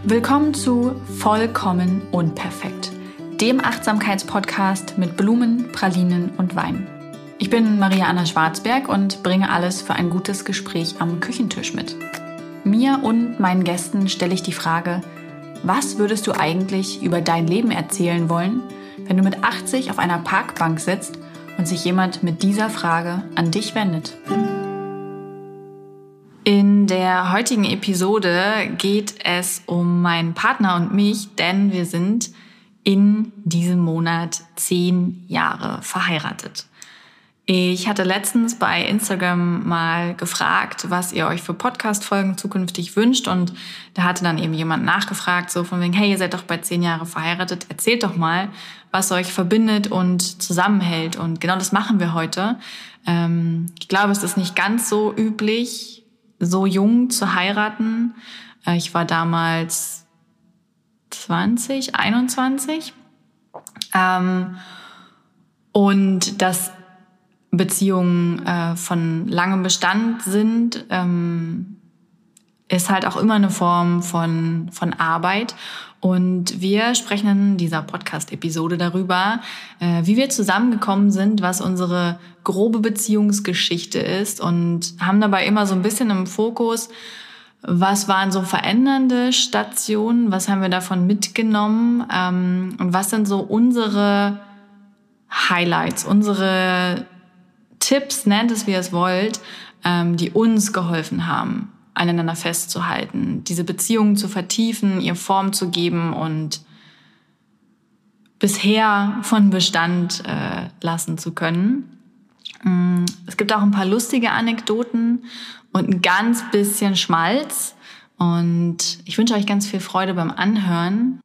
Willkommen zu Vollkommen Unperfekt, dem Achtsamkeitspodcast mit Blumen, Pralinen und Wein. Ich bin Maria Anna Schwarzberg und bringe alles für ein gutes Gespräch am Küchentisch mit. Mir und meinen Gästen stelle ich die Frage, was würdest du eigentlich über dein Leben erzählen wollen, wenn du mit 80 auf einer Parkbank sitzt und sich jemand mit dieser Frage an dich wendet? In der heutigen Episode geht es um meinen Partner und mich, denn wir sind in diesem Monat 10 Jahre verheiratet. Ich hatte letztens bei Instagram mal gefragt, was ihr euch für Podcast-Folgen zukünftig wünscht, und da hatte dann eben jemand nachgefragt, so von wegen, hey, ihr seid doch bei 10 Jahre verheiratet, erzählt doch mal, was euch verbindet und zusammenhält, und genau das machen wir heute. Ich glaube, es ist nicht ganz so üblich, so jung zu heiraten. Ich war damals 21. Und dass Beziehungen von langem Bestand sind, ist halt auch immer eine Form von Arbeit. Und wir sprechen in dieser Podcast-Episode darüber, wie wir zusammengekommen sind, was unsere grobe Beziehungsgeschichte ist, und haben dabei immer so ein bisschen im Fokus, was waren so verändernde Stationen, was haben wir davon mitgenommen, und was sind so unsere Highlights, unsere Tipps, nennt es wie ihr es wollt, die uns geholfen haben, aneinander festzuhalten, diese Beziehungen zu vertiefen, ihr Form zu geben und bisher von Bestand lassen zu können. Es gibt auch ein paar lustige Anekdoten und ein ganz bisschen Schmalz. Und ich wünsche euch ganz viel Freude beim Anhören.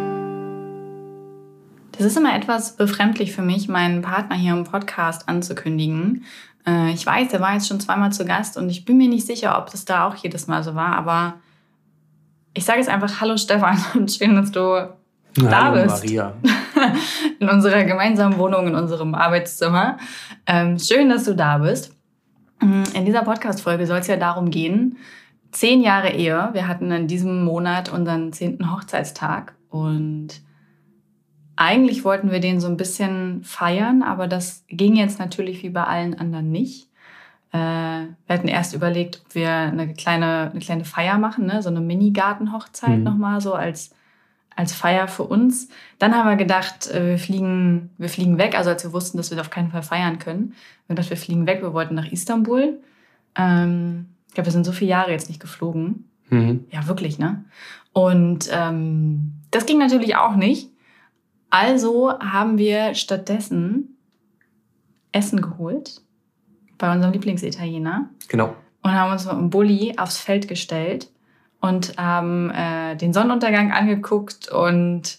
Das ist immer etwas befremdlich für mich, meinen Partner hier im Podcast anzukündigen. Ich weiß, er war jetzt schon 2-mal zu Gast und ich bin mir nicht sicher, ob das da auch jedes Mal so war, aber ich sage jetzt einfach Hallo Stefan und schön, dass du da bist. Maria. In unserer gemeinsamen Wohnung, in unserem Arbeitszimmer. Schön, dass du da bist. In dieser Podcast-Folge soll es ja darum gehen, 10 Jahre Ehe. Wir hatten in diesem Monat unseren 10. Hochzeitstag und eigentlich wollten wir den so ein bisschen feiern, aber das ging jetzt natürlich wie bei allen anderen nicht. Wir hatten erst überlegt, ob wir eine kleine Feier machen, ne? So eine Mini-Garten-Hochzeit nochmal so als Feier für uns. Dann haben wir gedacht, wir fliegen weg, also als wir wussten, dass wir auf keinen Fall feiern können. Wir haben gedacht, wir fliegen weg, wir wollten nach Istanbul. Ich glaube, wir sind so viele Jahre jetzt nicht geflogen. Ja, wirklich, ne? Und das ging natürlich auch nicht. Also haben wir stattdessen Essen geholt bei unserem Lieblingsitaliener. Genau. Und haben uns mit dem Bulli aufs Feld gestellt und haben den Sonnenuntergang angeguckt und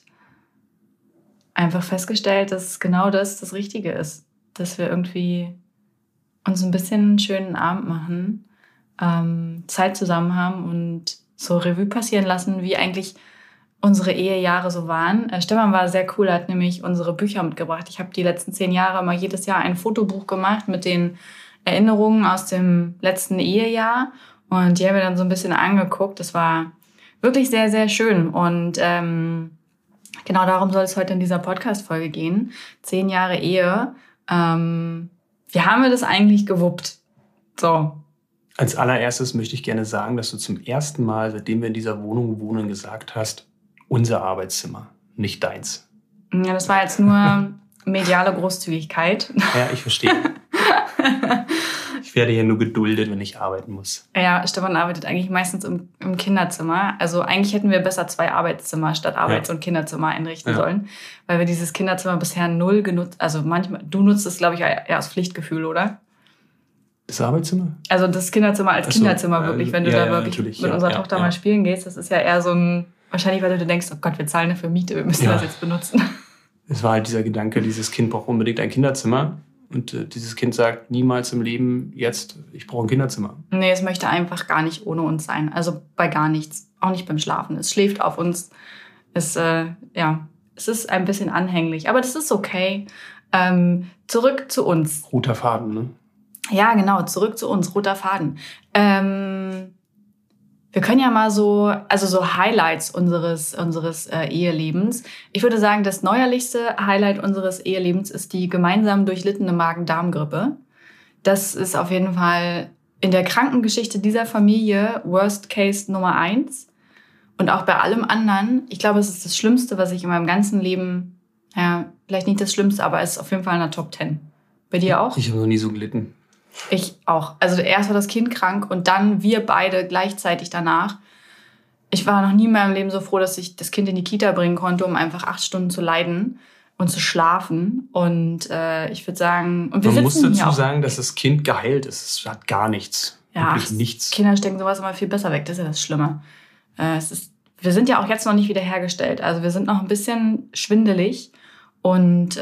einfach festgestellt, dass genau das Richtige ist. Dass wir irgendwie uns ein bisschen einen schönen Abend machen, Zeit zusammen haben und so Revue passieren lassen, wie eigentlich unsere Ehejahre so waren. Stefan war sehr cool, hat nämlich unsere Bücher mitgebracht. Ich habe die letzten 10 Jahre immer jedes Jahr ein Fotobuch gemacht mit den Erinnerungen aus dem letzten Ehejahr. Und die haben wir dann so ein bisschen angeguckt. Das war wirklich sehr, sehr schön. Und genau darum soll es heute in dieser Podcast-Folge gehen. 10 Jahre Ehe. Wie haben wir das eigentlich gewuppt? So. Als allererstes möchte ich gerne sagen, dass du zum ersten Mal, seitdem wir in dieser Wohnung wohnen, gesagt hast, unser Arbeitszimmer, nicht deins. Ja, das war jetzt nur mediale Großzügigkeit. Ja, ich verstehe. Ich werde hier nur geduldet, wenn ich arbeiten muss. Ja, Stefan arbeitet eigentlich meistens im Kinderzimmer. Also eigentlich hätten wir besser 2 Arbeitszimmer statt Arbeits- und Kinderzimmer einrichten sollen. Weil wir dieses Kinderzimmer bisher 0 genutzt, also manchmal, du nutzt es, glaube ich, eher aus Pflichtgefühl, oder? Das Arbeitszimmer? Also das Kinderzimmer als Kinderzimmer wirklich, wenn du da wirklich mit unserer Tochter mal spielen gehst. Das ist ja eher so ein, wahrscheinlich weil du denkst, oh Gott, wir zahlen dafür Miete, wir müssen das jetzt benutzen. Es war halt dieser Gedanke, dieses Kind braucht unbedingt ein Kinderzimmer. Und dieses Kind sagt niemals im Leben, jetzt, ich brauche ein Kinderzimmer. Nee, es möchte einfach gar nicht ohne uns sein. Also bei gar nichts. Auch nicht beim Schlafen. Es schläft auf uns. Es ist ein bisschen anhänglich. Aber das ist okay. Zurück zu uns. Roter Faden, ne? Ja, genau. Zurück zu uns. Roter Faden. wir können ja mal so Highlights unseres Ehelebens. Ich würde sagen, das neuerlichste Highlight unseres Ehelebens ist die gemeinsam durchlittene Magen-Darm-Grippe. Das ist auf jeden Fall in der Krankengeschichte dieser Familie Worst Case Nummer 1. Und auch bei allem anderen, ich glaube, es ist das Schlimmste, was ich in meinem ganzen Leben, vielleicht nicht das Schlimmste, aber es ist auf jeden Fall in der Top 10. Bei dir auch? Ich habe noch nie so gelitten. Ich auch. Also erst war das Kind krank und dann wir beide gleichzeitig danach. Ich war noch nie in meinem Leben so froh, dass ich das Kind in die Kita bringen konnte, um einfach 8 Stunden zu leiden und zu schlafen. Und ich würde sagen... Und man muss dazu sagen, dass das Kind geheilt ist. Es hat gar nichts. Ja, wirklich nichts. Kinder stecken sowas immer viel besser weg. Das ist ja das Schlimme. Wir sind ja auch jetzt noch nicht wiederhergestellt. Also wir sind noch ein bisschen schwindelig. Und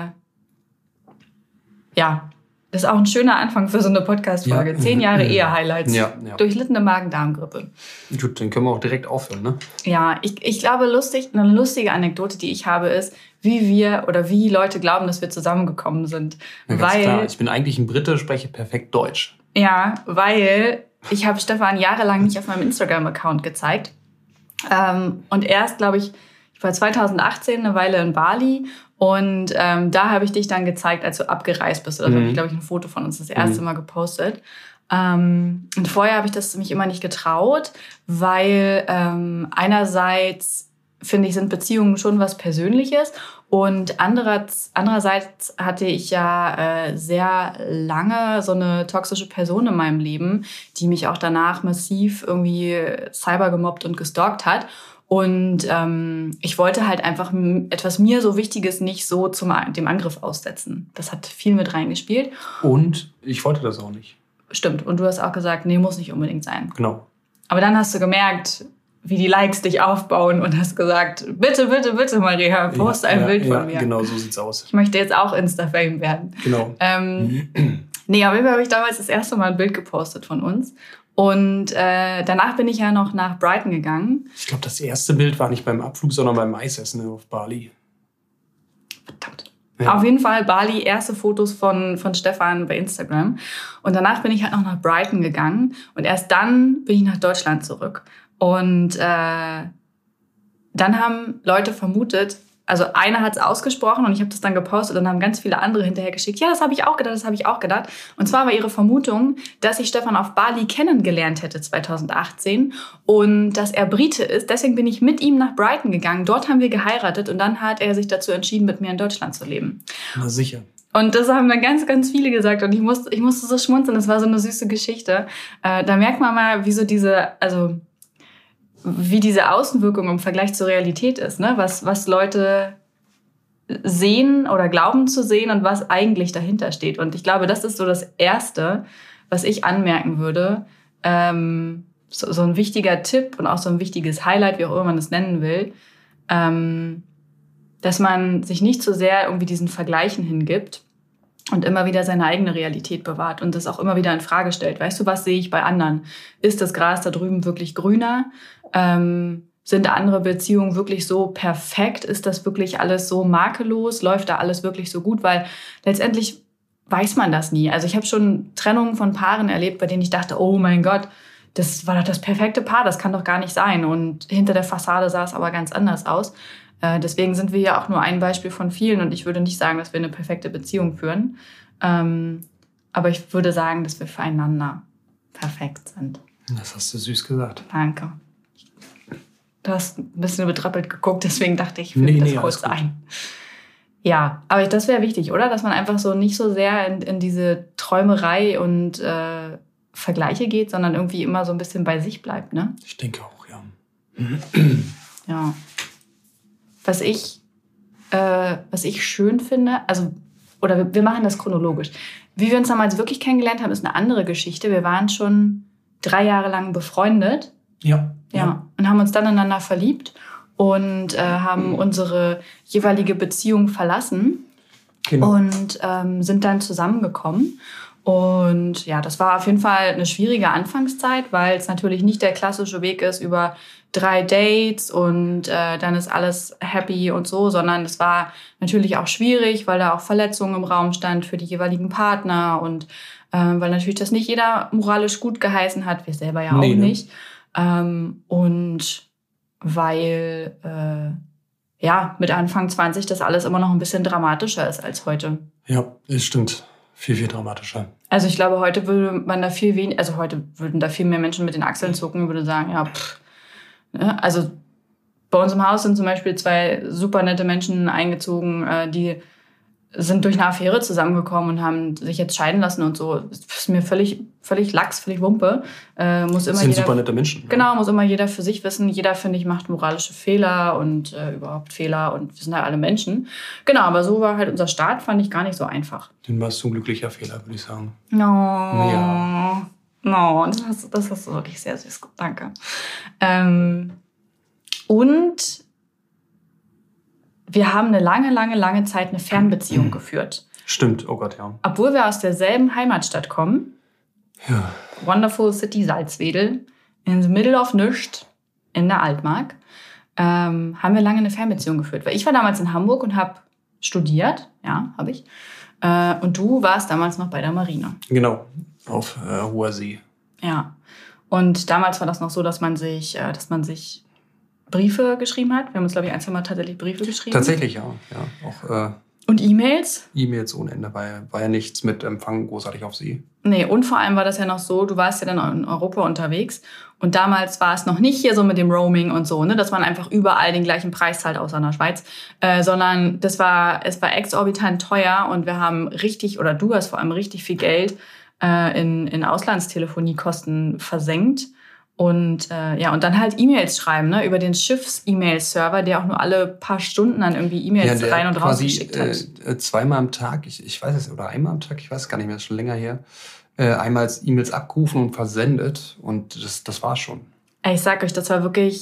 das ist auch ein schöner Anfang für so eine Podcast-Folge. Ja. 10 Jahre Ehe-Highlights. Ja. Durchlittene Magen-Darm-Grippe. Gut, dann können wir auch direkt aufhören, ne? Ja, ich glaube, eine lustige Anekdote, die ich habe, ist, wie Leute glauben, dass wir zusammengekommen sind. Ja, ganz klar. Ich bin eigentlich ein Brite, spreche perfekt Deutsch. Ja, weil ich habe Stefan jahrelang nicht auf meinem Instagram-Account gezeigt. Und erst, glaube ich war 2018 eine Weile in Bali und da habe ich dich dann gezeigt, als du abgereist bist. Oder habe ich, glaube ich, ein Foto von uns das erste Mal gepostet. Und vorher habe ich das mich immer nicht getraut, weil einerseits, finde ich, sind Beziehungen schon was Persönliches und andererseits hatte ich ja sehr lange so eine toxische Person in meinem Leben, die mich auch danach massiv irgendwie cybergemobbt und gestalkt hat. Und ich wollte halt einfach etwas mir so Wichtiges nicht so dem Angriff aussetzen. Das hat viel mit reingespielt. Und ich wollte das auch nicht. Stimmt. Und du hast auch gesagt, nee, muss nicht unbedingt sein. Genau. Aber dann hast du gemerkt, wie die Likes dich aufbauen und hast gesagt, bitte, bitte, bitte, Maria, poste ein Bild von mir. Genau, so sieht's aus. Ich möchte jetzt auch Insta-Fame werden. Genau. Nee, auf jeden Fall habe ich damals das erste Mal ein Bild gepostet von uns. Und danach bin ich ja noch nach Brighton gegangen. Ich glaube, das erste Bild war nicht beim Abflug, sondern beim Eisessen auf Bali. Verdammt. Ja. Auf jeden Fall Bali, erste Fotos von Stefan bei Instagram. Und danach bin ich halt noch nach Brighton gegangen. Und erst dann bin ich nach Deutschland zurück. Und dann haben Leute vermutet, also einer hat es ausgesprochen und ich habe das dann gepostet und dann haben ganz viele andere hinterher geschickt. Ja, das habe ich auch gedacht. Und zwar war ihre Vermutung, dass ich Stefan auf Bali kennengelernt hätte 2018 und dass er Brite ist. Deswegen bin ich mit ihm nach Brighton gegangen. Dort haben wir geheiratet und dann hat er sich dazu entschieden, mit mir in Deutschland zu leben. Na sicher. Und das haben dann ganz, ganz viele gesagt und ich musste so schmunzeln. Das war so eine süße Geschichte. Da merkt man mal, wie diese Außenwirkung im Vergleich zur Realität ist, ne? Was Leute sehen oder glauben zu sehen und was eigentlich dahinter steht. Und ich glaube, das ist so das Erste, was ich anmerken würde. So ein wichtiger Tipp und auch so ein wichtiges Highlight, wie auch immer man es nennen will, dass man sich nicht so sehr irgendwie diesen Vergleichen hingibt und immer wieder seine eigene Realität bewahrt und das auch immer wieder in Frage stellt. Weißt du, was sehe ich bei anderen? Ist das Gras da drüben wirklich grüner? Sind andere Beziehungen wirklich so perfekt? Ist das wirklich alles so makellos? Läuft da alles wirklich so gut? Weil letztendlich weiß man das nie. Also ich habe schon Trennungen von Paaren erlebt, bei denen ich dachte, oh mein Gott, das war doch das perfekte Paar, das kann doch gar nicht sein. Und hinter der Fassade sah es aber ganz anders aus. Deswegen sind wir ja auch nur ein Beispiel von vielen und ich würde nicht sagen, dass wir eine perfekte Beziehung führen. Aber ich würde sagen, dass wir füreinander perfekt sind. Das hast du süß gesagt. Danke. Du hast ein bisschen betröppelt geguckt, deswegen dachte ich, füge das kurz ein. Ja, aber das wäre wichtig, oder? Dass man einfach so nicht so sehr in diese Träumerei und Vergleiche geht, sondern irgendwie immer so ein bisschen bei sich bleibt, ne? Ich denke auch, ja. Ja. Was ich schön finde, oder wir machen das chronologisch. Wie wir uns damals wirklich kennengelernt haben, ist eine andere Geschichte. Wir waren schon 3 Jahre lang befreundet. Ja. Und haben uns dann ineinander verliebt und haben unsere jeweilige Beziehung verlassen. Genau. Und sind dann zusammengekommen. Und ja, das war auf jeden Fall eine schwierige Anfangszeit, weil es natürlich nicht der klassische Weg ist über 3 Dates und dann ist alles happy und so, sondern es war natürlich auch schwierig, weil da auch Verletzungen im Raum stand für die jeweiligen Partner und weil natürlich das nicht jeder moralisch gut geheißen hat, wir selber ja auch nicht. Und weil mit Anfang 20 das alles immer noch ein bisschen dramatischer ist als heute. Ja, das stimmt. Viel, viel dramatischer. Also ich glaube, heute würde man da viel weniger, also heute würden da viel mehr Menschen mit den Achseln zucken und würde sagen, ja, ne? Also bei uns im Haus sind zum Beispiel 2 super nette Menschen eingezogen, die sind durch eine Affäre zusammengekommen und haben sich jetzt scheiden lassen und so. Das ist mir völlig Lax, völlig Wumpe. Das sind super nette Menschen. Genau, muss immer jeder für sich wissen. Jeder, finde ich, macht moralische Fehler und überhaupt Fehler und wir sind halt alle Menschen. Genau, aber so war halt unser Start, fand ich gar nicht so einfach. Den warst du ein glücklicher Fehler, würde ich sagen. No, Ja. no, das hast du wirklich sehr süß. Danke. Und wir haben eine lange Zeit eine Fernbeziehung geführt. Stimmt, oh Gott, ja. Obwohl wir aus derselben Heimatstadt kommen. Ja. Wonderful City Salzwedel. In the middle of nichts. In der Altmark. Haben wir lange eine Fernbeziehung geführt. Weil ich war damals in Hamburg und habe studiert. Ja, habe ich. Und du warst damals noch bei der Marine. Genau, auf hoher See. Ja. Und damals war das noch so, dass man sich Briefe geschrieben hat. Wir haben uns, glaube ich, 1-2 Mal tatsächlich Briefe geschrieben. Tatsächlich, ja. Auch, und E-Mails? E-Mails ohne Ende. War ja nichts mit Empfang großartig auf See. Nee, und vor allem war das ja noch so, du warst ja dann in Europa unterwegs. Und damals war es noch nicht hier so mit dem Roaming und so, ne, dass man einfach überall den gleichen Preis zahlt, außer in der Schweiz. Sondern es war exorbitant teuer und wir haben du hast vor allem richtig viel Geld in Auslandstelefoniekosten versenkt. Und und dann halt E-Mails schreiben, ne, über den Schiffs-E-Mail-Server, der auch nur alle paar Stunden dann irgendwie E-Mails rein und raus geschickt hat. 2-mal am Tag, ich weiß es, oder 1-mal am Tag, ich weiß es gar nicht mehr, das ist schon länger her, einmal E-Mails abgerufen und versendet und das war schon. Ich sag euch, da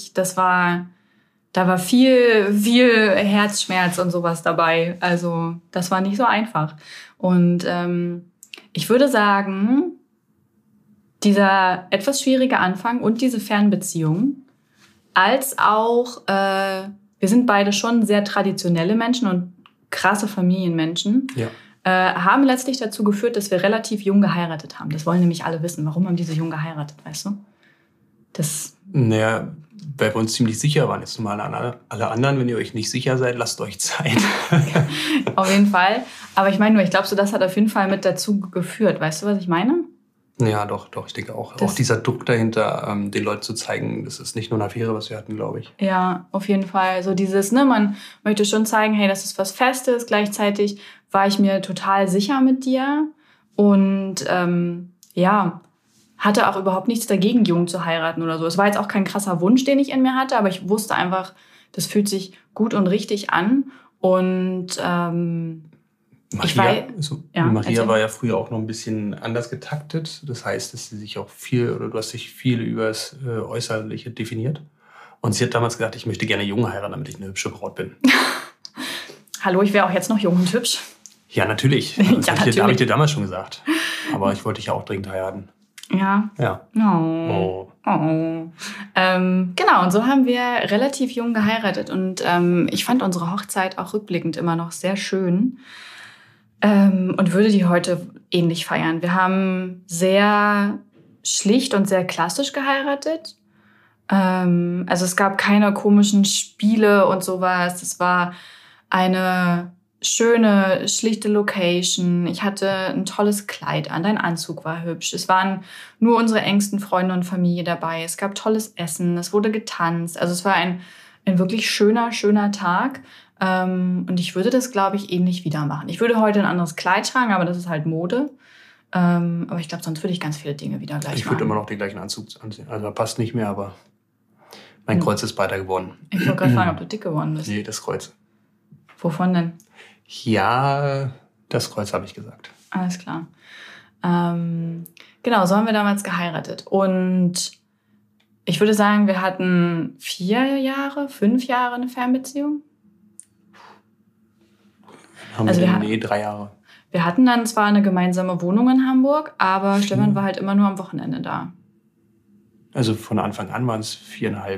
war viel Herzschmerz und sowas dabei. Also das war nicht so einfach. Und ich würde sagen, dieser etwas schwierige Anfang und diese Fernbeziehung, als auch, wir sind beide schon sehr traditionelle Menschen und krasse Familienmenschen, haben letztlich dazu geführt, dass wir relativ jung geheiratet haben. Das wollen nämlich alle wissen. Warum haben die so jung geheiratet, weißt du? Naja, weil wir uns ziemlich sicher waren. Jetzt mal alle anderen, wenn ihr euch nicht sicher seid, lasst euch Zeit. Auf jeden Fall. Aber ich meine nur, ich glaube, so das hat auf jeden Fall mit dazu geführt. Weißt du, was ich meine? Ja, doch, ich denke auch. Auch dieser Druck dahinter, den Leuten zu zeigen, das ist nicht nur eine Affäre, was wir hatten, glaube ich. Ja, auf jeden Fall. So dieses, ne, man möchte schon zeigen, hey, das ist was Festes. Gleichzeitig war ich mir total sicher mit dir und hatte auch überhaupt nichts dagegen, jung zu heiraten oder so. Es war jetzt auch kein krasser Wunsch, den ich in mir hatte, aber ich wusste einfach, das fühlt sich gut und richtig an. Und Maria war ja früher auch noch ein bisschen anders getaktet. Das heißt, dass sie sich auch du hast dich viel über das Äußerliche definiert. Und sie hat damals gesagt, ich möchte gerne jung heiraten, damit ich eine hübsche Braut bin. Hallo, ich wäre auch jetzt noch jung und hübsch. Ja, natürlich. Das habe ich dir damals schon gesagt. Aber ich wollte dich ja auch dringend heiraten. Ja. Ja. Oh. Genau, und so haben wir relativ jung geheiratet. Und ich fand unsere Hochzeit auch rückblickend immer noch sehr schön. Und würde die heute ähnlich feiern. Wir haben sehr schlicht und sehr klassisch geheiratet. Also es gab keine komischen Spiele und sowas. Es war eine schöne, schlichte Location. Ich hatte ein tolles Kleid an. Dein Anzug war hübsch. Es waren nur unsere engsten Freunde und Familie dabei. Es gab tolles Essen. Es wurde getanzt. Also es war ein wirklich schöner Tag. Und ich würde das, glaube ich, ähnlich wieder machen. Ich würde heute ein anderes Kleid tragen, aber das ist halt Mode. Aber ich glaube, sonst würde ich ganz viele Dinge wieder gleich machen. Ich würde immer noch den gleichen Anzug anziehen. Also passt nicht mehr, aber mein Kreuz ist breiter geworden. Ich wollte gerade fragen, ob du dick geworden bist. Nee, das Kreuz. Wovon denn? Ja, das Kreuz habe ich gesagt. Alles klar. Genau, so haben wir damals geheiratet. Und ich würde sagen, wir hatten 5 Jahre eine Fernbeziehung. 3 Jahre. Wir hatten dann zwar eine gemeinsame Wohnung in Hamburg, aber Stefan war halt immer nur am Wochenende da. Also von Anfang an waren es 4,5.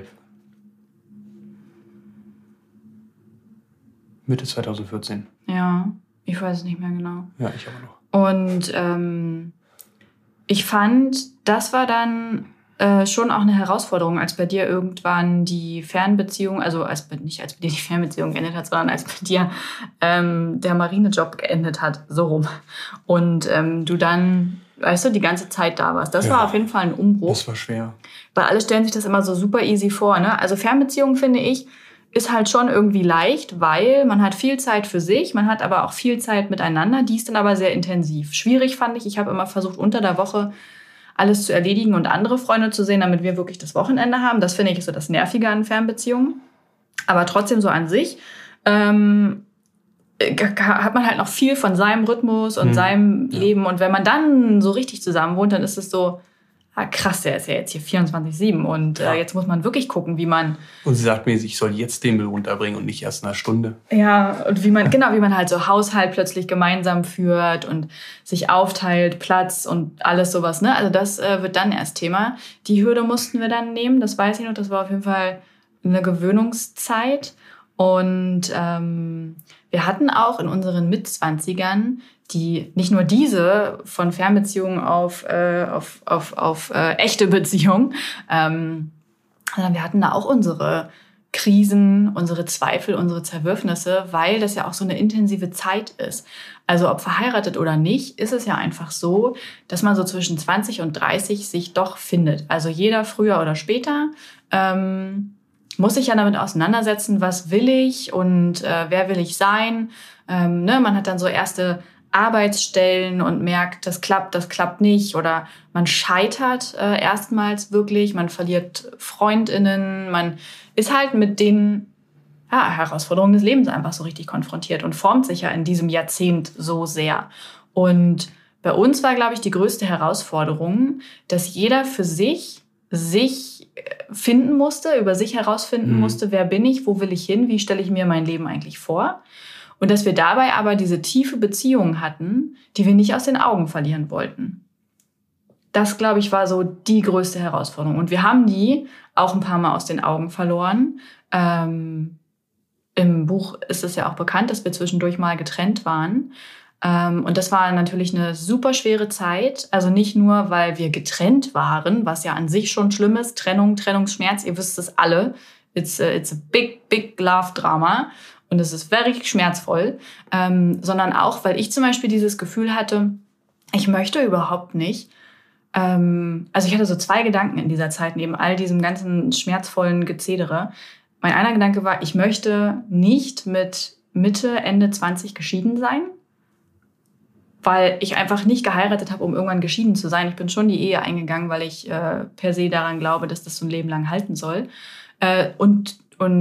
Mitte 2014. Ja, ich weiß es nicht mehr genau. Ja, ich aber noch. Und ich fand, das war dann schon auch eine Herausforderung, als bei dir irgendwann die Fernbeziehung, also nicht als bei dir die Fernbeziehung geendet hat, sondern als bei dir der Marinejob geendet hat, so rum. Und du dann, weißt du, die ganze Zeit da warst. Das war auf jeden Fall ein Umbruch. Das war schwer. Weil alle stellen sich das immer so super easy vor, ne? Also Fernbeziehung, finde ich, ist halt schon irgendwie leicht, weil man hat viel Zeit für sich, man hat aber auch viel Zeit miteinander, die ist dann aber sehr intensiv. Schwierig fand ich habe immer versucht, unter der Woche alles zu erledigen und andere Freunde zu sehen, damit wir wirklich das Wochenende haben. Das finde ich so das Nervige an Fernbeziehungen. Aber trotzdem so an sich hat man halt noch viel von seinem Rhythmus und seinem Leben. Und wenn man dann so richtig zusammen wohnt, dann ist es so, krass, der ist ja jetzt hier 24/7 und jetzt muss man wirklich gucken, wie man... Und sie sagt mir, ich soll jetzt den Müll runterbringen und nicht erst in einer Stunde. Ja, und wie man halt so Haushalt plötzlich gemeinsam führt und sich aufteilt, Platz und alles sowas, ne? Also das wird dann erst Thema. Die Hürde mussten wir dann nehmen, das weiß ich noch, das war auf jeden Fall eine Gewöhnungszeit. Und wir hatten auch in unseren Mitzwanzigern die nicht nur diese von Fernbeziehungen auf echte Beziehungen, sondern wir hatten da auch unsere Krisen, unsere Zweifel, unsere Zerwürfnisse, weil das ja auch so eine intensive Zeit ist. Also ob verheiratet oder nicht, ist es ja einfach so, dass man so zwischen 20 und 30 sich doch findet. Also jeder früher oder später muss sich ja damit auseinandersetzen, was will ich und wer will ich sein. Man hat dann so erste Arbeitsstellen und merkt, das klappt nicht oder man scheitert erstmals wirklich, man verliert FreundInnen, man ist halt mit den Herausforderungen des Lebens einfach so richtig konfrontiert und formt sich ja in diesem Jahrzehnt so sehr. Und bei uns war, glaube ich, die größte Herausforderung, dass jeder für sich finden musste, über sich herausfinden musste, wer bin ich, wo will ich hin, wie stelle ich mir mein Leben eigentlich vor. Und dass wir dabei aber diese tiefe Beziehung hatten, die wir nicht aus den Augen verlieren wollten. Das, glaube ich, war so die größte Herausforderung. Und wir haben die auch ein paar Mal aus den Augen verloren. Im Buch ist es ja auch bekannt, dass wir zwischendurch mal getrennt waren. Und das war natürlich eine super schwere Zeit. Also nicht nur, weil wir getrennt waren, was ja an sich schon schlimm ist. Trennung, Trennungsschmerz, ihr wisst es alle. It's a big, big love drama. Und es ist wirklich schmerzvoll, sondern auch, weil ich zum Beispiel dieses Gefühl hatte, ich möchte überhaupt nicht. Also ich hatte so 2 Gedanken in dieser Zeit, neben all diesem ganzen schmerzvollen Gezedere. Mein einer Gedanke war, ich möchte nicht mit Mitte, Ende 20 geschieden sein, weil ich einfach nicht geheiratet habe, um irgendwann geschieden zu sein. Ich bin schon die Ehe eingegangen, weil ich per se daran glaube, dass das so ein Leben lang halten soll. Und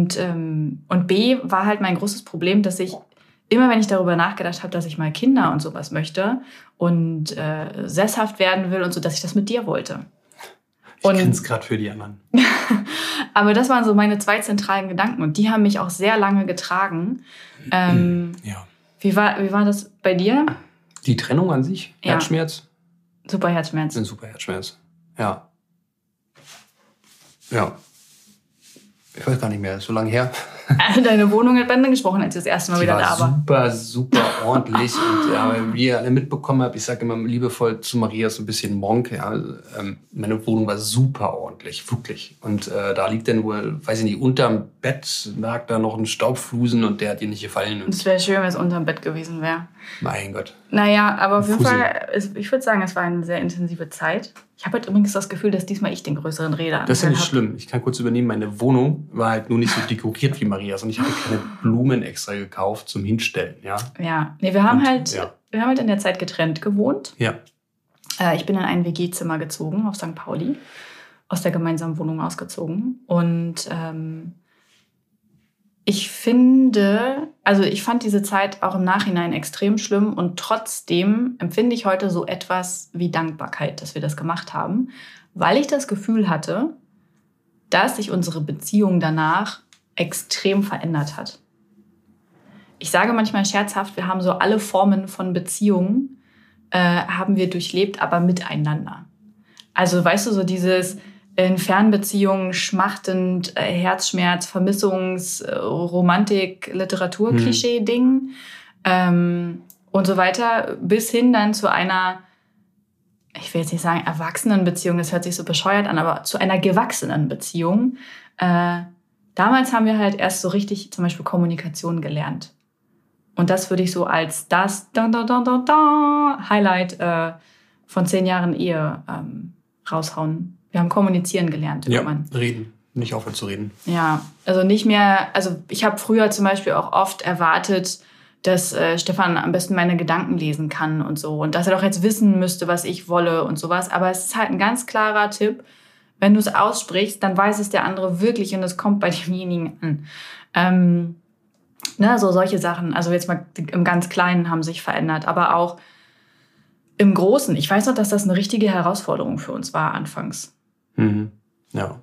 B war halt mein großes Problem, dass ich immer, wenn ich darüber nachgedacht habe, dass ich mal Kinder und sowas möchte und sesshaft werden will und so, dass ich das mit dir wollte. Ich grinse gerade für die anderen. Aber das waren so meine 2 zentralen Gedanken und die haben mich auch sehr lange getragen. Ja. Wie war das bei dir? Die Trennung an sich? Ja. Herzschmerz? Super Herzschmerz. Ein super Herzschmerz, ja. Ja. Ich weiß gar nicht mehr, ist so lange her. Deine Wohnung hat Bände gesprochen, als ich das erste Mal wieder da war. Super ordentlich. Und wie ihr alle mitbekommen habt, ich sage immer liebevoll zu Maria so ein bisschen Monk. Ja, meine Wohnung war super ordentlich, wirklich. Und da liegt dann wohl, weiß ich nicht, unterm Bett lag da noch ein Staubflusen und der hat ihr nicht gefallen. Es wäre schön, wenn es unterm Bett gewesen wäre. Mein Gott. Naja, aber auf jeden Fall, ich würde sagen, es war eine sehr intensive Zeit. Ich habe halt übrigens das Gefühl, dass diesmal ich den größeren Redeanteil habe. Das ist ja nicht schlimm. Ich kann kurz übernehmen, meine Wohnung war halt nur nicht so dekoriert wie Marias und ich habe keine Blumen extra gekauft zum Hinstellen. Ja, nee, wir haben halt in der Zeit getrennt gewohnt. Ja. Ich bin in ein WG-Zimmer gezogen auf St. Pauli, aus der gemeinsamen Wohnung ausgezogen. Und ich fand diese Zeit auch im Nachhinein extrem schlimm und trotzdem empfinde ich heute so etwas wie Dankbarkeit, dass wir das gemacht haben, weil ich das Gefühl hatte, dass sich unsere Beziehung danach extrem verändert hat. Ich sage manchmal scherzhaft, wir haben so alle Formen von Beziehungen haben wir durchlebt, aber miteinander. Also weißt du, so dieses in Fernbeziehungen schmachtend, Herzschmerz, Vermissungs-, Romantik-, Literatur-Klischee-Ding und so weiter, bis hin dann zu einer ich will jetzt nicht sagen Erwachsenenbeziehung, das hört sich so bescheuert an, aber zu einer gewachsenen Beziehung. Damals haben wir halt erst so richtig zum Beispiel Kommunikation gelernt. Und das würde ich so als das Highlight von 10 Jahren Ehe raushauen. Wir haben kommunizieren gelernt. Irgendwann. Ja, reden. Nicht aufhören zu reden. Ja, also nicht mehr, also ich habe früher zum Beispiel auch oft erwartet, dass Stefan am besten meine Gedanken lesen kann und so. Und dass er doch jetzt wissen müsste, was ich wolle und sowas. Aber es ist halt ein ganz klarer Tipp. Wenn du es aussprichst, dann weiß es der andere wirklich und es kommt bei demjenigen an. So solche Sachen. Also jetzt mal im ganz Kleinen haben sich verändert. Aber auch im Großen. Ich weiß noch, dass das eine richtige Herausforderung für uns war anfangs. Mhm. Ja.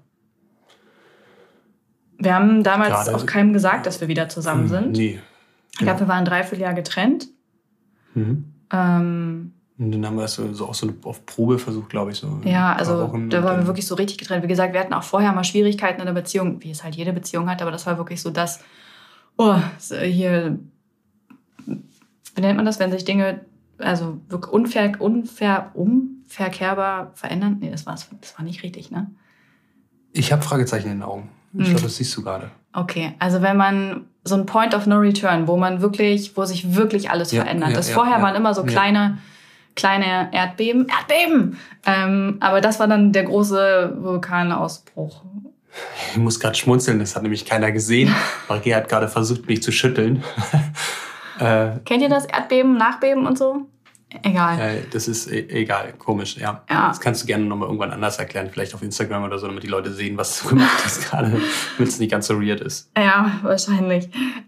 Wir haben damals auch keinem gesagt, dass wir wieder zusammen sind. Nee. Ich glaube, wir waren 3/4 Jahr getrennt. Mhm. Und dann haben wir es so auch so auf Probe versucht, glaube ich. So ja, also da waren wir wirklich so richtig getrennt. Wie gesagt, wir hatten auch vorher mal Schwierigkeiten in der Beziehung, wie es halt jede Beziehung hat, aber das war wirklich so das, hier, wie nennt man das, wenn sich Dinge also wirklich unverkehrbar verändern? Nee, das war nicht richtig, ne? Ich habe Fragezeichen in den Augen. Ich glaube, das siehst du gerade. Okay, also wenn man so ein Point of No Return, wo sich wirklich alles verändert. Vorher waren immer so kleine Erdbeben. Aber das war dann der große Vulkanausbruch. Ich muss gerade schmunzeln, das hat nämlich keiner gesehen. Maria hat gerade versucht, mich zu schütteln. Kennt ihr das? Erdbeben, Nachbeben und so? Egal. Das ist egal, komisch, ja. Das kannst du gerne nochmal irgendwann anders erklären, vielleicht auf Instagram oder so, damit die Leute sehen, was du gemacht hast gerade, damit es nicht ganz so weird ist. Ja, wahrscheinlich.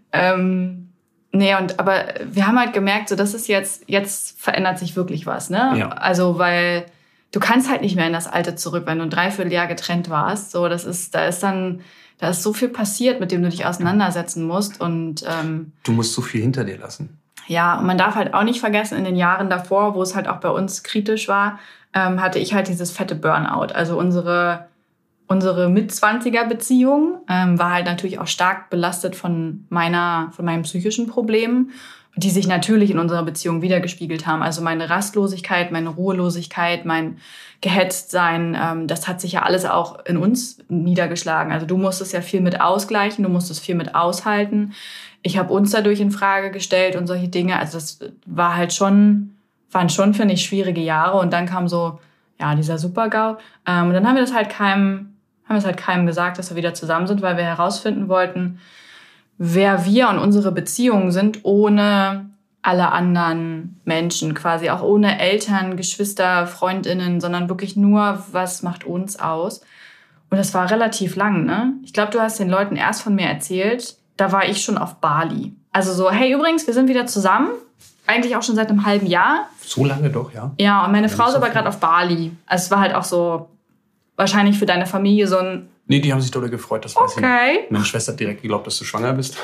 Aber wir haben halt gemerkt, so das ist jetzt verändert sich wirklich was, ne? Ja. Also, weil du kannst halt nicht mehr in das Alte zurück, wenn du ein 3/4 Jahr getrennt warst. So, da ist so viel passiert, mit dem du dich auseinandersetzen musst und du musst so viel hinter dir lassen. Ja, und man darf halt auch nicht vergessen, in den Jahren davor, wo es halt auch bei uns kritisch war, hatte ich halt dieses fette Burnout. Also unsere Mit-20er-Beziehung war halt natürlich auch stark belastet von meinen psychischen Problemen, die sich natürlich in unserer Beziehung wiedergespiegelt haben. Also meine Rastlosigkeit, meine Ruhelosigkeit, mein Gehetztsein, das hat sich ja alles auch in uns niedergeschlagen. Also du musstest ja viel mit ausgleichen, du musstest viel mit aushalten. Ich habe uns dadurch in Frage gestellt und solche Dinge. Also das waren schon, finde ich, schwierige Jahre. Und dann kam so, dieser Super-GAU. Und dann haben wir es halt keinem gesagt, dass wir wieder zusammen sind, weil wir herausfinden wollten, wer wir und unsere Beziehungen sind, ohne alle anderen Menschen quasi. Auch ohne Eltern, Geschwister, Freundinnen, sondern wirklich nur, was macht uns aus. Und das war relativ lang, ne? Ich glaube, du hast den Leuten erst von mir erzählt, da war ich schon auf Bali. Also so, hey, übrigens, wir sind wieder zusammen. Eigentlich auch schon seit einem halben Jahr. So lange doch, ja. Ja, und meine Frau ist aber gerade auf Bali. Also es war halt auch so, wahrscheinlich für deine Familie so ein... Nee, die haben sich dolle gefreut, das weiß ich nicht. Meine Schwester hat direkt geglaubt, dass du schwanger bist.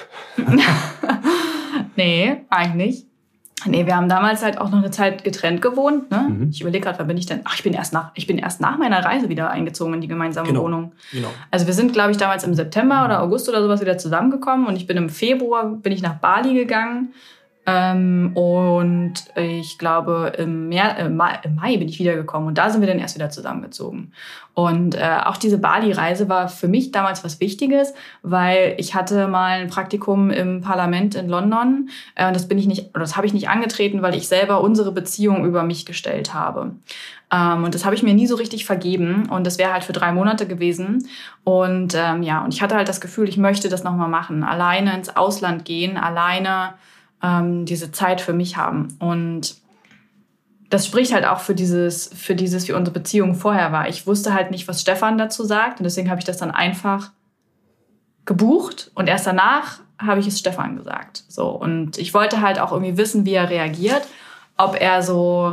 Nee, eigentlich nicht. Nee, wir haben damals halt auch noch eine Zeit getrennt gewohnt. Ne? Mhm. Ich überlege gerade, wann bin ich denn? Ach, ich bin erst nach meiner Reise wieder eingezogen in die gemeinsame Wohnung. Genau. Also wir sind, glaube ich, damals im September oder August oder sowas wieder zusammengekommen. Und ich bin im Februar nach Bali gegangen. Und ich glaube, im Mai bin ich wiedergekommen. Und da sind wir dann erst wieder zusammengezogen. Und auch diese Bali-Reise war für mich damals was Wichtiges, weil ich hatte mal ein Praktikum im Parlament in London. Das habe ich nicht angetreten, weil ich selber unsere Beziehung über mich gestellt habe. Und das habe ich mir nie so richtig vergeben. Und das wäre halt für 3 Monate gewesen. Und und ich hatte halt das Gefühl, ich möchte das nochmal machen. Alleine ins Ausland gehen, alleine diese Zeit für mich haben. Und das spricht halt auch für dieses, wie unsere Beziehung vorher war. Ich wusste halt nicht, was Stefan dazu sagt. Und deswegen habe ich das dann einfach gebucht. Und erst danach habe ich es Stefan gesagt. So. Und ich wollte halt auch irgendwie wissen, wie er reagiert. Ob er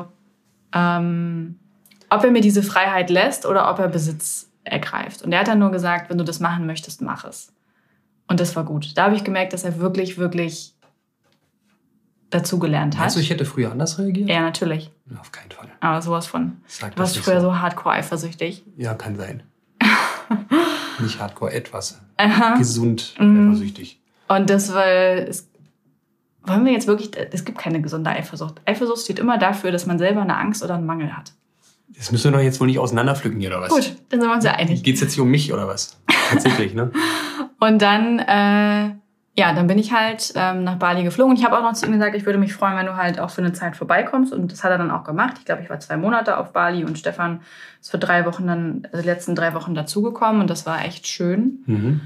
mir diese Freiheit lässt oder ob er Besitz ergreift. Und er hat dann nur gesagt, wenn du das machen möchtest, mach es. Und das war gut. Da habe ich gemerkt, dass er wirklich, wirklich dazugelernt hat. Meinst du, ich hätte früher anders reagiert? Ja, natürlich. Auf keinen Fall. Aber sowas von. Du warst früher so hardcore eifersüchtig. Ja, kann sein. Nicht hardcore, etwas. Gesund eifersüchtig. Und das war... Wollen wir jetzt wirklich... Es gibt keine gesunde Eifersucht. Eifersucht steht immer dafür, dass man selber eine Angst oder einen Mangel hat. Das müssen wir doch jetzt wohl nicht auseinanderpflücken hier, oder was? Gut, dann sind wir uns ja einig. Geht's jetzt hier um mich, oder was? Tatsächlich, ne? Und dann, dann bin ich halt nach Bali geflogen. Und ich habe auch noch zu ihm gesagt, ich würde mich freuen, wenn du halt auch für eine Zeit vorbeikommst. Und das hat er dann auch gemacht. Ich glaube, ich war 2 Monate auf Bali und Stefan ist für 3 Wochen dann, also die letzten 3 Wochen dazugekommen. Und das war echt schön. Mhm.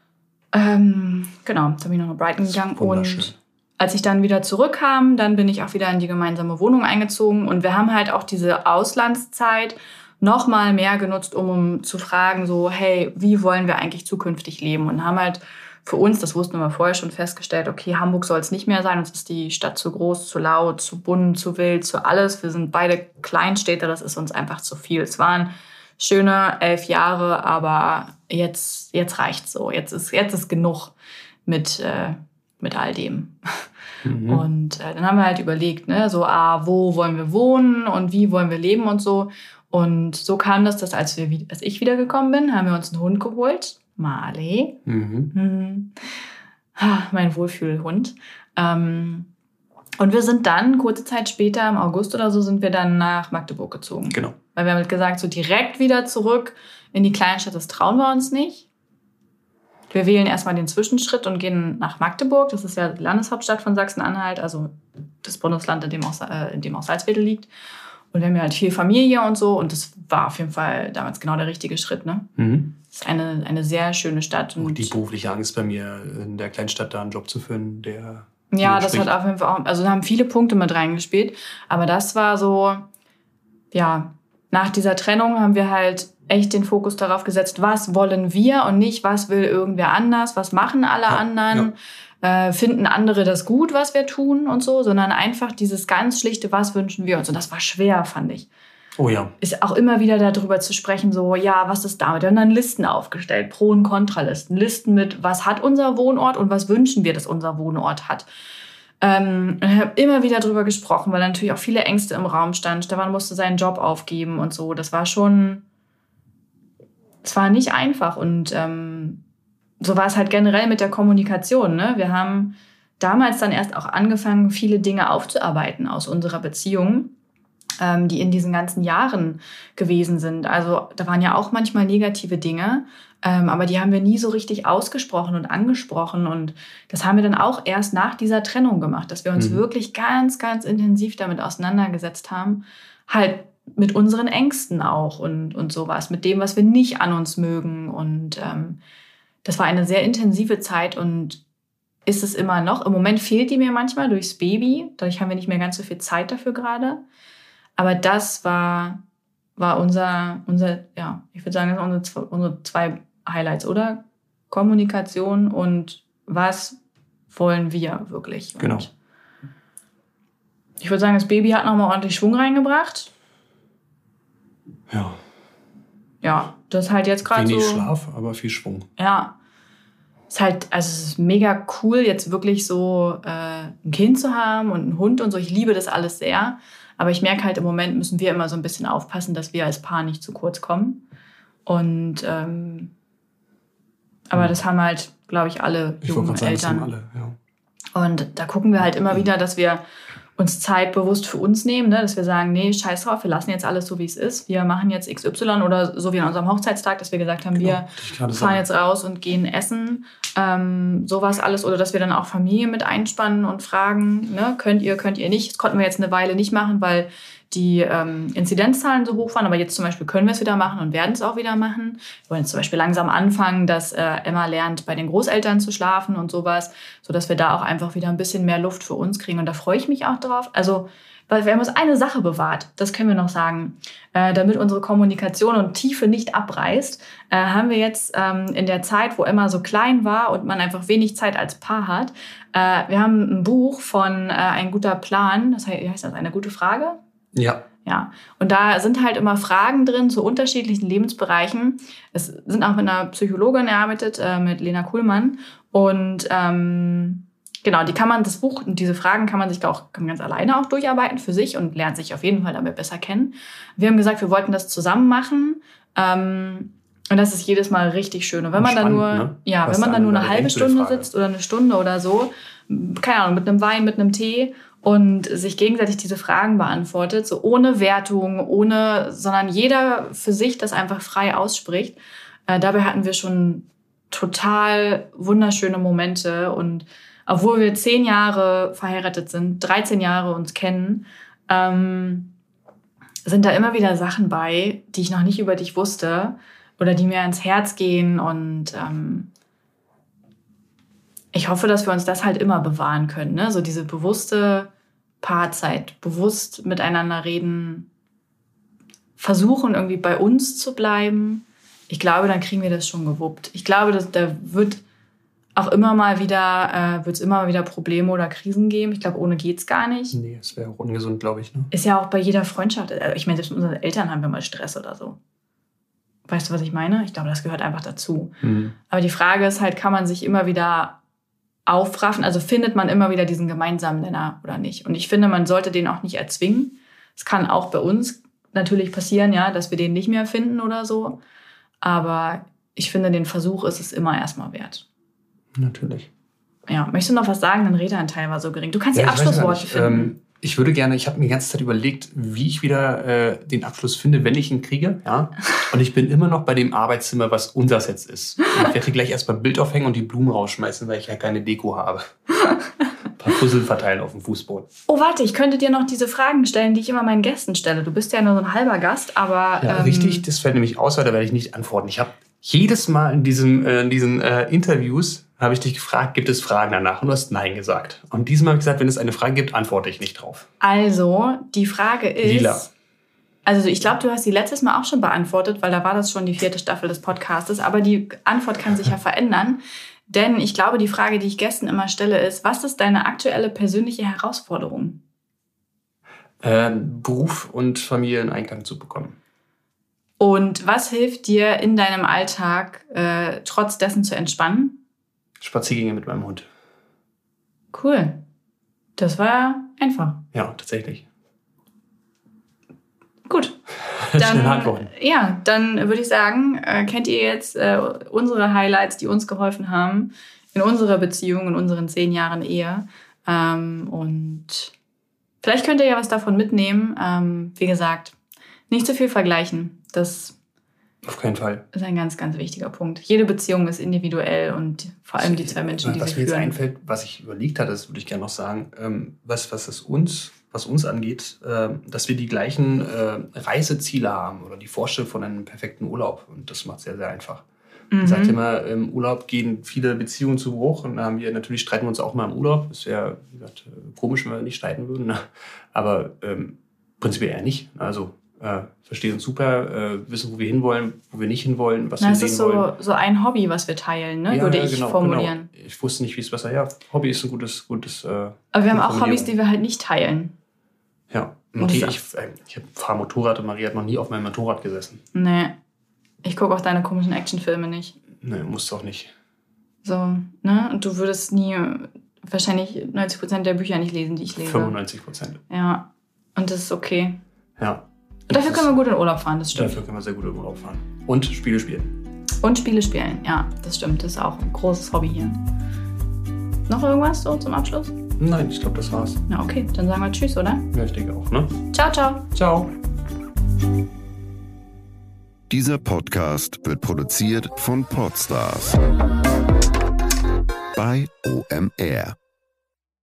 Genau, dann bin ich noch nach Brighton gegangen. Und als ich dann wieder zurückkam, dann bin ich auch wieder in die gemeinsame Wohnung eingezogen. Und wir haben halt auch diese Auslandszeit noch mal mehr genutzt, um zu fragen, so, hey, wie wollen wir eigentlich zukünftig leben? Und haben halt für uns, das wussten wir vorher schon, festgestellt, okay, Hamburg soll es nicht mehr sein. Uns ist die Stadt zu groß, zu laut, zu bunt, zu wild, zu alles. Wir sind beide Kleinstädter, das ist uns einfach zu viel. Es waren schöne 11 Jahre, aber jetzt reicht's so. Jetzt ist genug mit all dem. Mhm. Und dann haben wir halt überlegt, ne, so, wo wollen wir wohnen und wie wollen wir leben und so. Und so kam das, als ich wiedergekommen bin, haben wir uns einen Hund geholt. Marley. Mhm. Mein Wohlfühlhund. Und wir sind dann, kurze Zeit später, im August oder so, sind wir dann nach Magdeburg gezogen. Genau. Weil wir haben halt gesagt, so direkt wieder zurück in die Kleinstadt, das trauen wir uns nicht. Wir wählen erstmal den Zwischenschritt und gehen nach Magdeburg. Das ist ja die Landeshauptstadt von Sachsen-Anhalt, also das Bundesland, in dem auch Salzwedel liegt. Und wir haben ja halt viel Familie und so. Und das war auf jeden Fall damals genau der richtige Schritt. Ne? Mhm. Das ist eine sehr schöne Stadt. Und die berufliche Angst bei mir, in der Kleinstadt da einen Job zu finden, der... Ja, das hat auf jeden Fall auch... Also da haben viele Punkte mit reingespielt. Aber das war so... Ja, nach dieser Trennung haben wir halt echt den Fokus darauf gesetzt, was wollen wir und nicht, was will irgendwer anders, was machen alle anderen. Ja. Finden andere das gut, was wir tun und so, sondern einfach dieses ganz schlichte, was wünschen wir uns. Und das war schwer, fand ich. Oh ja. Ist auch immer wieder darüber zu sprechen, so, ja, was ist damit? Wir haben dann Listen aufgestellt, Pro- und Kontralisten. Listen mit, was hat unser Wohnort und was wünschen wir, dass unser Wohnort hat. Ich habe immer wieder darüber gesprochen, weil natürlich auch viele Ängste im Raum standen. Stefan musste seinen Job aufgeben und so. Das war schon, es war nicht einfach. Und so war es halt generell mit der Kommunikation. Ne? Wir haben damals dann erst auch angefangen, viele Dinge aufzuarbeiten aus unserer Beziehung, die in diesen ganzen Jahren gewesen sind. Also da waren ja auch manchmal negative Dinge, aber die haben wir nie so richtig ausgesprochen und angesprochen. Und das haben wir dann auch erst nach dieser Trennung gemacht, dass wir uns wirklich ganz, ganz intensiv damit auseinandergesetzt haben, halt mit unseren Ängsten auch und sowas, mit dem, was wir nicht an uns mögen. Und das war eine sehr intensive Zeit und ist es immer noch. Im Moment fehlt die mir manchmal durchs Baby. Dadurch haben wir nicht mehr ganz so viel Zeit dafür gerade. Aber das war unser, ja, ich würde sagen, das sind unsere 2 Highlights, oder? Kommunikation und was wollen wir wirklich? Und genau. Ich würde sagen, das Baby hat nochmal ordentlich Schwung reingebracht. Ja. Ja, das ist halt jetzt gerade so... Wenig Schlaf, aber viel Schwung. Ja. Es ist mega cool, jetzt wirklich so ein Kind zu haben und einen Hund und so. Ich liebe das alles sehr. Aber ich merke halt, im Moment müssen wir immer so ein bisschen aufpassen, dass wir als Paar nicht zu kurz kommen. Und aber das haben halt, glaube ich, alle jungen Eltern. Das haben alle, ja. Und da gucken wir halt immer wieder, dass wir uns Zeit bewusst für uns nehmen, ne? Dass wir sagen, nee, scheiß drauf, wir lassen jetzt alles so, wie es ist. Wir machen jetzt XY oder so wie an unserem Hochzeitstag, dass wir gesagt haben, wir fahren jetzt raus und gehen essen. Sowas alles. Oder dass wir dann auch Familie mit einspannen und fragen, ne? Könnt ihr nicht. Das konnten wir jetzt eine Weile nicht machen, weil die Inzidenzzahlen so hoch waren. Aber jetzt zum Beispiel können wir es wieder machen und werden es auch wieder machen. Wir wollen jetzt zum Beispiel langsam anfangen, dass Emma lernt, bei den Großeltern zu schlafen und sowas, sodass wir da auch einfach wieder ein bisschen mehr Luft für uns kriegen. Und da freue ich mich auch drauf. Also, weil wir haben uns eine Sache bewahrt, das können wir noch sagen, damit unsere Kommunikation und Tiefe nicht abreißt, haben wir jetzt in der Zeit, wo Emma so klein war und man einfach wenig Zeit als Paar hat, wir haben ein Buch von Ein guter Plan, wie heißt das, eine gute Frage? Ja. Ja, und da sind halt immer Fragen drin zu unterschiedlichen Lebensbereichen. Es sind auch mit einer Psychologin erarbeitet, mit Lena Kuhlmann. Und genau, das Buch und diese Fragen kann man ganz alleine auch durcharbeiten für sich und lernt sich auf jeden Fall damit besser kennen. Wir haben gesagt, wir wollten das zusammen machen. Und das ist jedes Mal richtig schön. Und wenn man dann nur eine halbe Stunde sitzt oder eine Stunde oder so, keine Ahnung, mit einem Wein, mit einem Tee und sich gegenseitig diese Fragen beantwortet, so ohne Wertung, sondern jeder für sich das einfach frei ausspricht. Dabei hatten wir schon total wunderschöne Momente und obwohl wir 10 Jahre verheiratet sind, 13 Jahre uns kennen, sind da immer wieder Sachen bei, die ich noch nicht über dich wusste oder die mir ans Herz gehen und ich hoffe, dass wir uns das halt immer bewahren können, ne? So diese bewusste Paarzeit, bewusst miteinander reden, versuchen irgendwie bei uns zu bleiben. Ich glaube, dann kriegen wir das schon gewuppt. Ich glaube, da wird auch immer mal wieder Probleme oder Krisen geben. Ich glaube, ohne geht's gar nicht. Nee, das wäre auch ungesund, glaube ich. Ne? Ist ja auch bei jeder Freundschaft. Ich meine, selbst mit unseren Eltern haben wir mal Stress oder so. Weißt du, was ich meine? Ich glaube, das gehört einfach dazu. Mhm. Aber die Frage ist halt, kann man sich immer wieder aufraffen? Also findet man immer wieder diesen gemeinsamen Nenner oder nicht? Und ich finde, man sollte den auch nicht erzwingen. Es kann auch bei uns natürlich passieren, ja, dass wir den nicht mehr finden oder so. Aber ich finde, den Versuch ist es immer erstmal wert. Natürlich. Ja, möchtest du noch was sagen? Dein Redeanteil war so gering. Du kannst die Abschlussworte finden. Ich würde gerne, ich habe mir die ganze Zeit überlegt, wie ich wieder den Abschluss finde, wenn ich ihn kriege. Ja? Und ich bin immer noch bei dem Arbeitszimmer, was unser jetzt ist. Und ich werde hier gleich erstmal ein Bild aufhängen und die Blumen rausschmeißen, weil ich ja keine Deko habe. Ein paar Puzzle verteilen auf dem Fußboden. Oh, warte, ich könnte dir noch diese Fragen stellen, die ich immer meinen Gästen stelle. Du bist ja nur so ein halber Gast, aber... Ja, richtig, das fällt nämlich aus, weil da werde ich nicht antworten. Ich habe jedes Mal in diesen Interviews habe ich dich gefragt, gibt es Fragen danach? Und du hast Nein gesagt. Und diesmal habe ich gesagt, wenn es eine Frage gibt, antworte ich nicht drauf. Also, die Frage ist... Lila. Also ich glaube, du hast die letztes Mal auch schon beantwortet, weil da war das schon die 4. Staffel des Podcastes. Aber die Antwort kann sich ja verändern. Denn ich glaube, die Frage, die ich Gästen immer stelle, ist, was ist deine aktuelle persönliche Herausforderung? Beruf und Familie in Einklang zu bekommen. Und was hilft dir in deinem Alltag, trotz dessen zu entspannen? Spaziergänge mit meinem Hund. Cool. Das war einfach. Ja, tatsächlich. Gut. Dann würde ich sagen, kennt ihr jetzt unsere Highlights, die uns geholfen haben in unserer Beziehung, in unseren 10 Jahren Ehe. Und vielleicht könnt ihr ja was davon mitnehmen. Wie gesagt, nicht zu viel vergleichen. Das auf keinen Fall. ist ein ganz, ganz wichtiger Punkt. Jede Beziehung ist individuell und vor allem die 2 Menschen, die sich führen. Was mir jetzt einfällt, was ich überlegt hatte, das würde ich gerne noch sagen, was uns angeht, dass wir die gleichen Reiseziele haben oder die Vorstellung von einem perfekten Urlaub. Und das macht es sehr, sehr einfach. Man sagt immer, im Urlaub gehen viele Beziehungen zu Bruch. Und da haben wir natürlich, streiten wir uns auch mal im Urlaub. Das wäre, wie gesagt, komisch, wenn wir nicht streiten würden. Ne? Aber prinzipiell eher nicht. Also verstehen uns super, wissen, wo wir hinwollen, wo wir nicht hinwollen, was wir sehen wollen. Das ist so ein Hobby, was wir teilen, ne? Würde ich formulieren. Genau. Ich wusste nicht, wie es besser... Ja, Hobby ist ein gutes aber wir haben auch Hobbys, die wir halt nicht teilen. Ja, ich fahre Motorrad und Maria hat noch nie auf meinem Motorrad gesessen. Nee, ich gucke auch deine komischen Actionfilme nicht. Nee, musst du auch nicht. So, ne? Und du würdest nie wahrscheinlich 90% der Bücher nicht lesen, die ich lese. 95%. Ja, und das ist okay. Ja. Und dafür können wir gut in Urlaub fahren, das stimmt. Dafür können wir sehr gut in Urlaub fahren. Und Spiele spielen. Und Spiele spielen, ja, das stimmt. Das ist auch ein großes Hobby hier. Noch irgendwas so zum Abschluss? Nein, ich glaube, das war's. Na okay, dann sagen wir Tschüss, oder? Ja, ich denke auch, ne? Ciao, ciao. Ciao. Dieser Podcast wird produziert von Podstars bei OMR.